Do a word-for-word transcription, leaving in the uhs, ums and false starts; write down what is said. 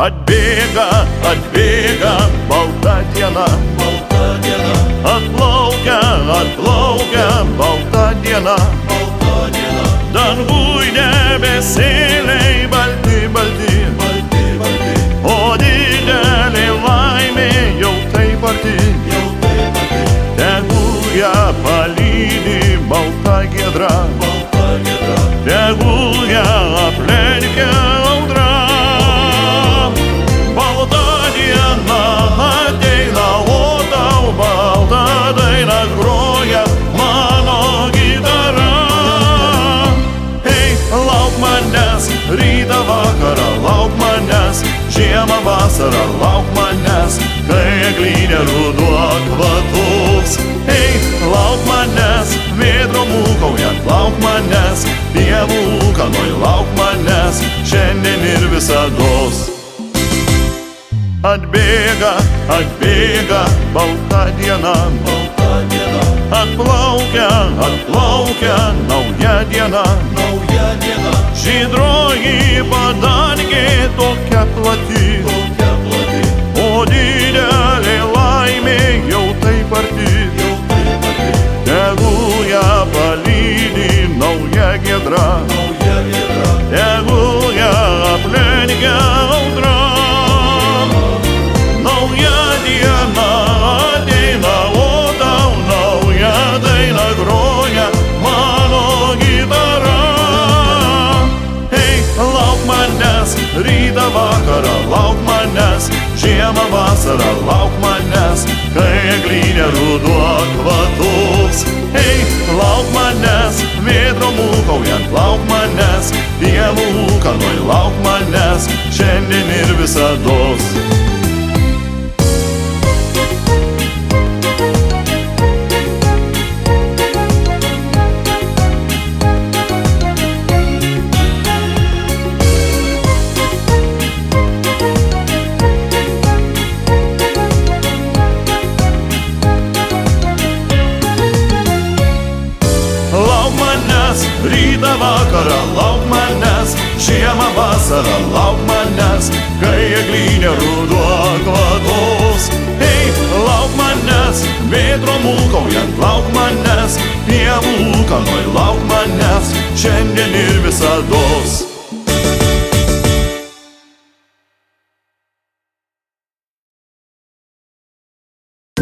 Atbėga, atbėga balta diena, balta diena, atplaukia, atplaukia balta diena, balta diena, dangui debesėliai balti, balti, balti, balti, o didelė laimė jau taip arti, jau taip arti, tegul ją palydi balta giedra, balta giedra, tegul ją aplenkia audra. Balta diena ateina, o tau balta daina groja mano gitara. Ei, lauk manęs, rytą vakarą, lauk manęs, žiemą vasarą, lauk manęs, kai eglynė ruduo kvatus. Ei, lauk manęs, vėtro mūkaujant, lauk manęs, pievų ūkanoj, lauk manęs, šiandien ir visados. Atbėga, atbėga balta diena, balta diena, atplaukia, atplaukia nauja diena, nauja diena, žydroji padangė tokia plati, tokia plati, o didelė laimė jau taip arti, jau taip arti, tegul ją palydi nauja giedra, nauja giedra, tegul ją aplenkia audra. Nauja diena ateina, o tau nauja daina groja mano gitara. Ei, lauk manęs, rytą vakarą, lauk manęs, žiemą vasarą, lauk manęs, kai eglynė ruduo kvatus. Ei, lauk manęs, vėtro mūkaujant, lauk manęs, pievų ūkanoj, lauk manęs, šiandien ir visados. Rytą vakarą, lauk manęs, žiemą vasarą, lauk manęs, kai eglynė ruduo kvatus. Ei, lauk manęs, vėtro mūkaujant, lauk manęs, pievų ūkanoj, lauk manęs, šiandien ir visados.